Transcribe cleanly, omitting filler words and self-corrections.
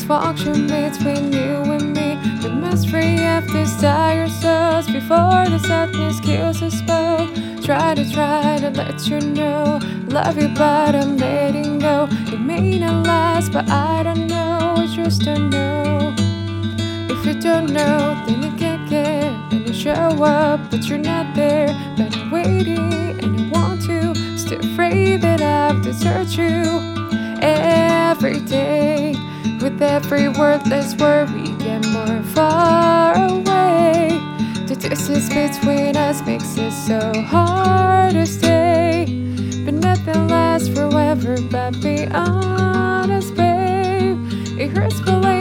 function between you and me. The mystery of these dire souls before the sadness kills us both. Try to let you know, love you but I'm letting go. It may not last but I don't know, I just don't know. If you don't know, then you can't care. And you show up, but you're not there. But I'm waiting, and I want to. Still afraid that I've deserted you every day. With every wordless word, we get more far away. The distance between us makes it so hard to stay. But nothing lasts forever, but be honest, babe. It hurts, but